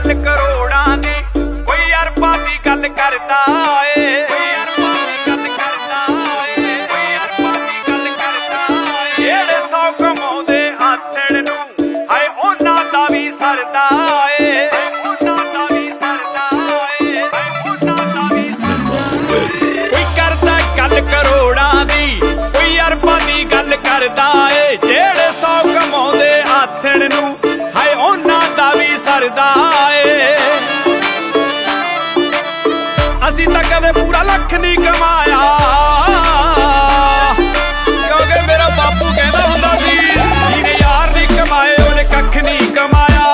गल करोड़ां दी, कोई अरबां दी गल करदा ए, कोई अरबां दी गल करदा ए, कोई अरबां दी गल करदा ए। जेड़े 100 कमाउंदे आथण नूं हाय उन्हां दा वी सरदा ए, उन्हां दा वी सरदा ए, उन्हां दा वी सरदा ए। कोई करदा गल करोड़ां दी, कोई अरबां दी गल करदा ए। जेड़े 100 कमाउंदे आथण नूं हाय उन्हां दा वी सरदा ए। असीं तां कदे पूरा लख नहीं कमाया, क्योंकि मेरा बापू कहंदा हुंदा सी जिहने यार नहीं कमाए उहने कख नहीं कमाया,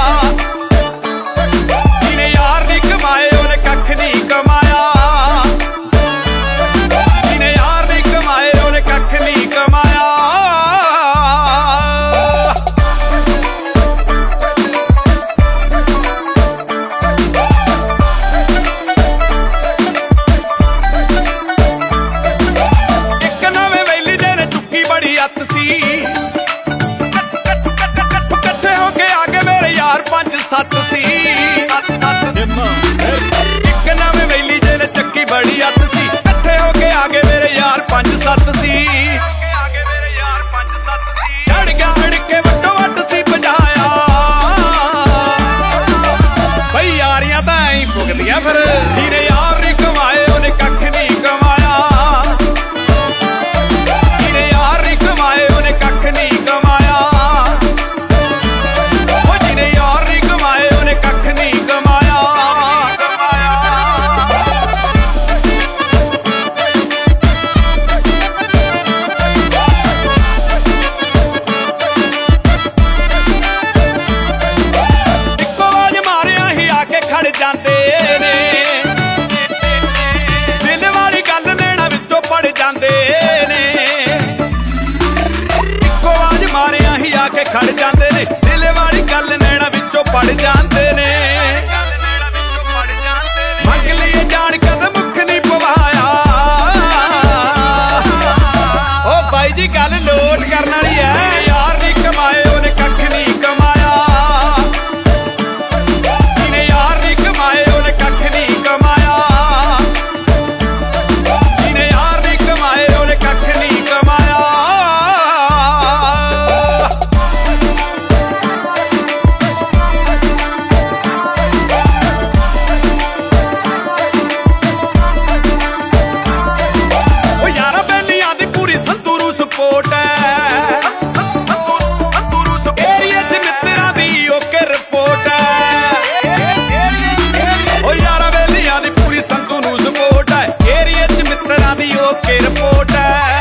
जिहने यार नहीं कमाए उहने कख नहीं कमाया, जिहने यार नहीं कमाए उहने कख नहीं कमाया। कट्ठे होके आगे मेरे यार 5-7 सी, एक नवे वैली जेने चक्की बड़ी अत सी। कट्ठे होके आगे मेरे यार 5-7 सी, चढ़ गया अड़के वटो वट सी बजाया। भाई यारियां तां ऐ भुगदियां फिर, जिहने यार नहीं कमाए उहने कख नहीं कमाया, जिहने यार नहीं कमाए उहने कख नहीं कमाया, ओ जिहने यार नहीं कमाए उहने कख नहीं कमाया। इक्को आवाज मारिया ही आके खड़ जांदे ने, दिल वाली गल नैना विचों पड़ जांदे ने। इक्को आवाज मारिया ही आके खड़ जांदे ने, दिल वाली गल नैना विचों पड़ जांदे ने। मंग लिए जान कदम मुख नहीं पवाया, ओ भाई जी गल नोट करन वाली है। यार नहीं कमाए उहने कख नहीं कमाया, जिहने यार नहीं कमाए उहने कख नहीं कमाया, जिहने यार नहीं कमाए उहने कख नहीं कमाया। ओ यारा बेलियां दी पूरी संधू नूं सपोर्ट है, एरिया च मित्तरां दी ओके रिपोर्ट है। ओ यारा बेलियां दी पूरी संधू नूं सपोर्ट है, एरिया च मित्तरां दी ओके रिपोर्ट है।